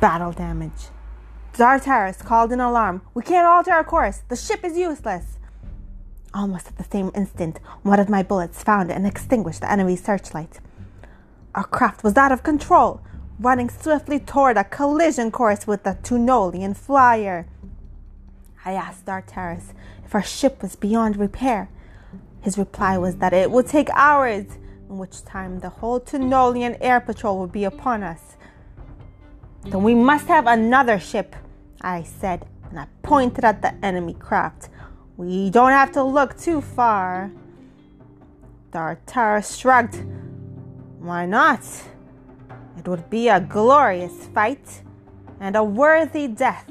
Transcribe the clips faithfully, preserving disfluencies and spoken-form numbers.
Battle damage. Zartaris called an alarm. We can't alter our course. The ship is useless. Almost at the same instant, one of my bullets found and extinguished the enemy's searchlight. Our craft was out of control, running swiftly toward a collision course with the Tunolian flyer. I asked Zartaris if our ship was beyond repair. His reply was that it would take hours, in which time the whole Tunolian air patrol would be upon us. Then we must have another ship, I said, and I pointed at the enemy craft. We don't have to look too far. Zartaris shrugged. Why not? It would be a glorious fight and a worthy death.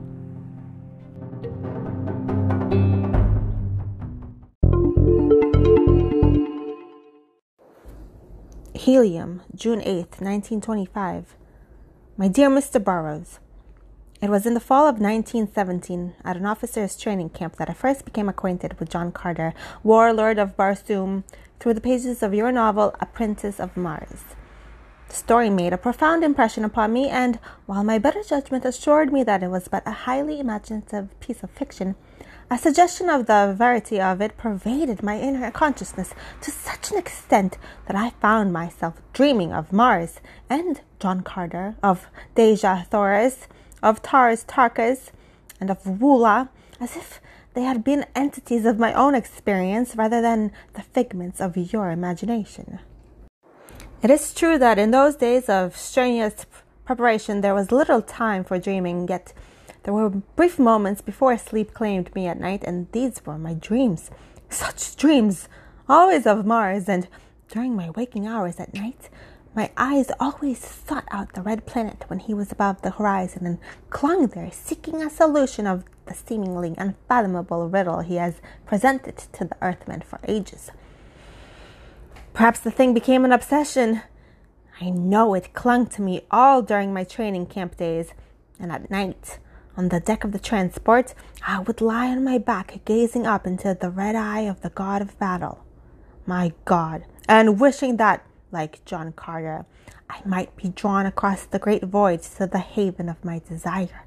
Helium, June eighth, nineteen twenty-five. My dear Mister Burroughs, it was in the fall of nineteen seventeen, at an officer's training camp, that I first became acquainted with John Carter, warlord of Barsoom, through the pages of your novel, Apprentice of Mars. The story made a profound impression upon me, and while my better judgment assured me that it was but a highly imaginative piece of fiction, a suggestion of the verity of it pervaded my inner consciousness to such an extent that I found myself dreaming of Mars and John Carter, of Dejah Thoris, of Tars Tarkas, and of Woola, as if they had been entities of my own experience rather than the figments of your imagination. It is true that in those days of strenuous preparation there was little time for dreaming, yet there were brief moments before sleep claimed me at night, and these were my dreams. Such dreams, always of Mars, and during my waking hours at night, my eyes always sought out the red planet when he was above the horizon and clung there, seeking a solution of the seemingly unfathomable riddle he has presented to the Earthmen for ages. Perhaps the thing became an obsession. I know it clung to me all during my training camp days, and at night, on the deck of the transport, I would lie on my back, gazing up into the red eye of the god of battle, my God, and wishing that, like John Carter, I might be drawn across the great void to the haven of my desire.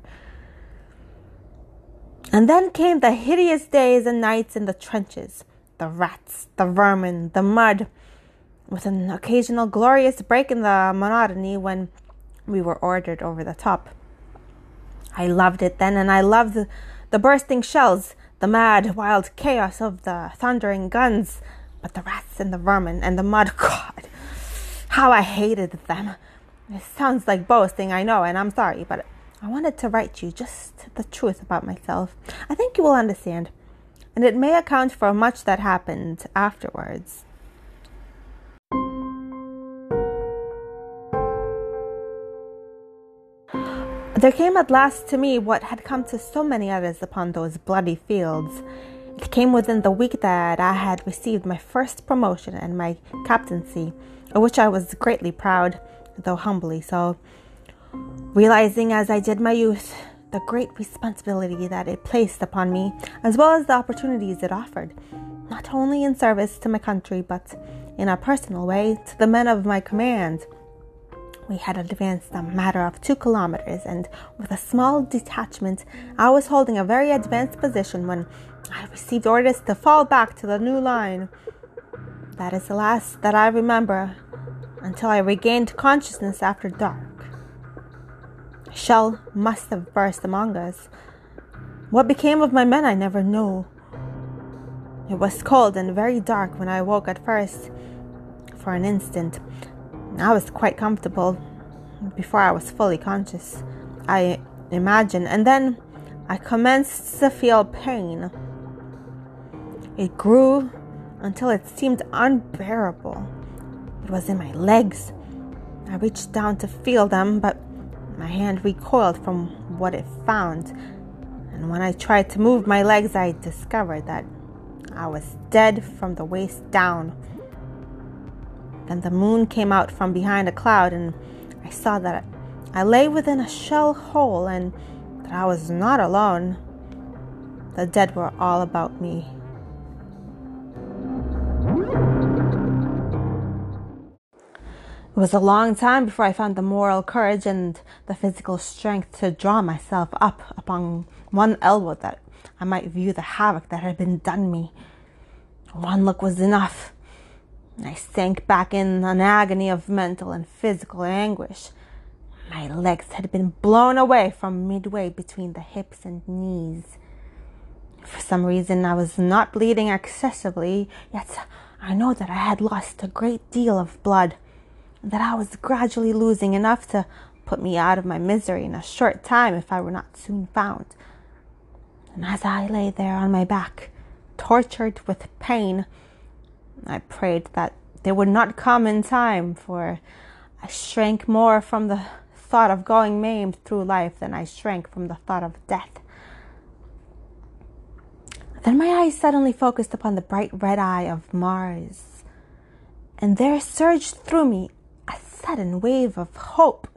And then came the hideous days and nights in the trenches, the rats, the vermin, the mud, with an occasional glorious break in the monotony when we were ordered over the top. I loved it then, and I loved the, the bursting shells, the mad, wild chaos of the thundering guns. But the rats and the vermin and the mud, God, how I hated them. It sounds like boasting, I know, and I'm sorry, but I wanted to write you just the truth about myself. I think you will understand, and it may account for much that happened afterwards. There came at last to me what had come to so many others upon those bloody fields. It came within the week that I had received my first promotion and my captaincy, of which I was greatly proud, though humbly so, realizing as I did my youth the great responsibility that it placed upon me, as well as the opportunities it offered, not only in service to my country, but in a personal way to the men of my command. We had advanced a matter of two kilometers, and with a small detachment, I was holding a very advanced position when I received orders to fall back to the new line. That is the last that I remember, until I regained consciousness after dark. A shell must have burst among us. What became of my men I never knew. It was cold and very dark when I woke at first. For an instant, I was quite comfortable before I was fully conscious, I imagine, and then I commenced to feel pain. It grew until it seemed unbearable. It was in my legs. I reached down to feel them, but my hand recoiled from what it found, and when I tried to move my legs, I discovered that I was dead from the waist down. Then the moon came out from behind a cloud, and I saw that I lay within a shell hole and that I was not alone. The dead were all about me. It was a long time before I found the moral courage and the physical strength to draw myself up upon one elbow that I might view the havoc that had been done me. One look was enough. I sank back in an agony of mental and physical anguish. My legs had been blown away from midway between the hips and knees. For some reason, I was not bleeding excessively, yet I know that I had lost a great deal of blood, and that I was gradually losing enough to put me out of my misery in a short time if I were not soon found. And as I lay there on my back, tortured with pain, I prayed that they would not come in time, for I shrank more from the thought of going maimed through life than I shrank from the thought of death. Then my eyes suddenly focused upon the bright red eye of Mars, and there surged through me a sudden wave of hope.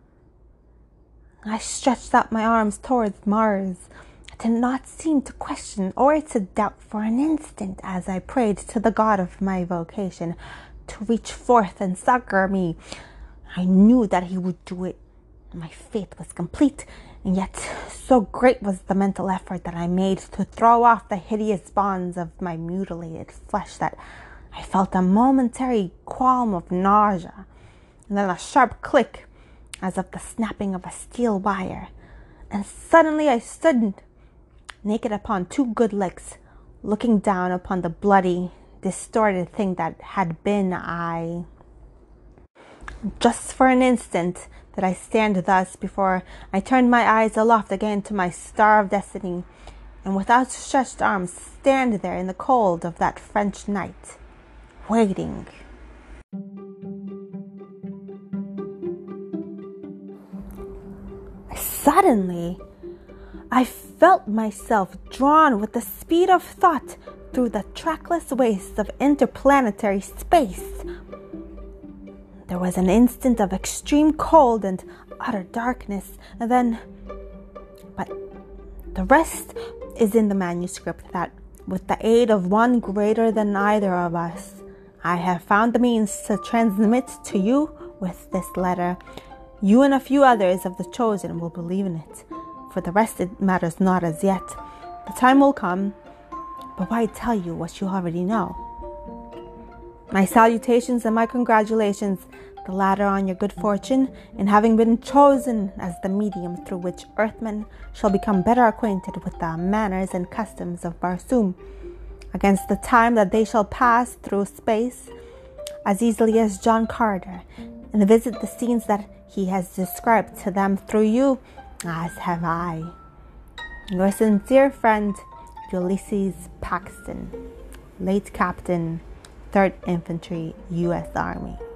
I stretched out my arms towards Mars. I did not seem to question or to doubt for an instant as I prayed to the God of my vocation to reach forth and succor me. I knew that he would do it. My faith was complete, and yet so great was the mental effort that I made to throw off the hideous bonds of my mutilated flesh that I felt a momentary qualm of nausea, and then a sharp click as of the snapping of a steel wire, and suddenly I stood naked upon two good legs, looking down upon the bloody, distorted thing that had been I. Just for an instant did I stand thus before I turned my eyes aloft again to my star of destiny, and with outstretched arms stand there in the cold of that French night, waiting. Suddenly, I felt myself drawn with the speed of thought through the trackless wastes of interplanetary space. There was an instant of extreme cold and utter darkness, and then... But the rest is in the manuscript that, with the aid of one greater than either of us, I have found the means to transmit to you with this letter. You and a few others of the chosen will believe in it. For the rest, it matters not as yet. The time will come, but why tell you what you already know? My salutations and my congratulations, the latter on your good fortune in having been chosen as the medium through which earthmen shall become better acquainted with the manners and customs of Barsoom, against the time that they shall pass through space as easily as John Carter, and visit the scenes that he has described to them through you, as have I. Your sincere friend, Ulysses Paxton, late Captain, third Infantry, U S Army.